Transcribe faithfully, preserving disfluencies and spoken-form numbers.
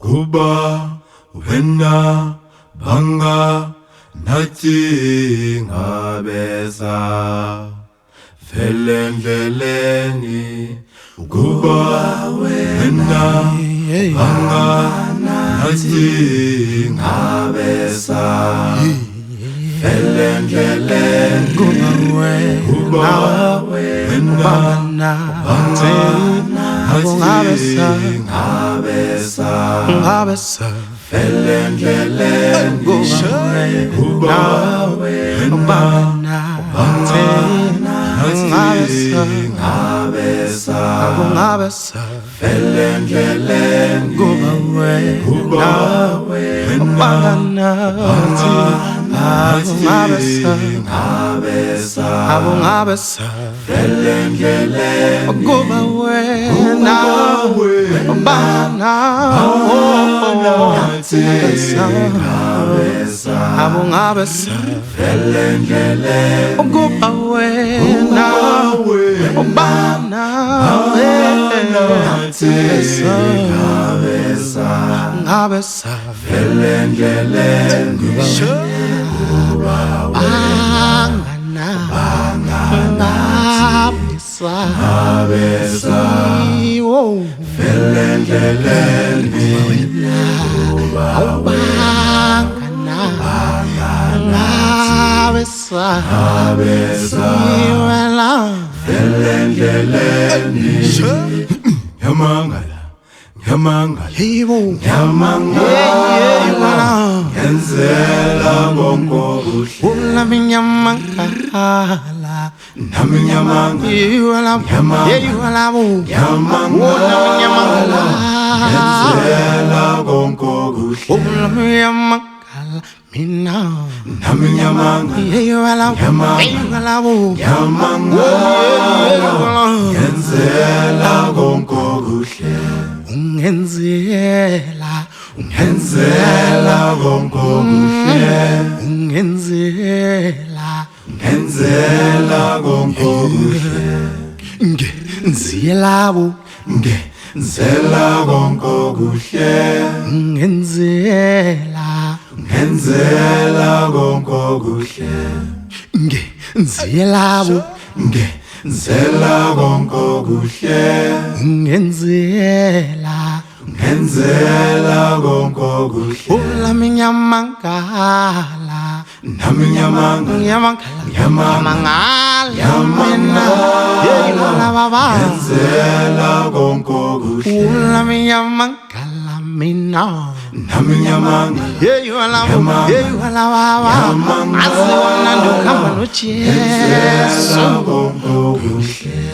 Ukuba wena banga nathi ngabeza vele endleleni. Ukuba wena banga nathi ngabeza vele endleleni. Ukuba wena banga nathi ngabeza vele endleleni. Ukuba wena banga nathi ngabeza vele endleleni. Ukuba wena banga nathi ngabeza vele endleleni. Ukuba wena banga nathi ngabeza vele endleleni. Ukuba wena banga nathi ngabeza vele endleleni. Ngabeza vele endleleni. Ngabeza vele endleleni. Ngiyamangala, ngiyamangala, ngiyamangala, ngenzela konke okuhle. Ulami ngiyamangala, nami ngiyamangala, ngiyamangala, ngenzela konke okuhle. ulami ngiyamangala, mina nami ngiyamangala, ngiyamangala, ngenzela konke okuhle. ungenzela Ngenzela konke okuhle. ungenzela Ngenzela konke okuhle. ngenzela Ngenzela konke okuhle. ungenzela Ngenzela konke okuhle. ngenzela Ngenzela konke okuhle. ungenzela Ngenzela konke okuhle. ulami ngiyamangala, nami ngiyamangala, ngiyamangala, ngiyamangala, mina yeyala baba ngenzela konke okuhle. ulami ngiyamangala, mina nami ngiyamangala, yeyala yeyala baba asiwana ndokhamba noJesu. ngenzela konke okuhle.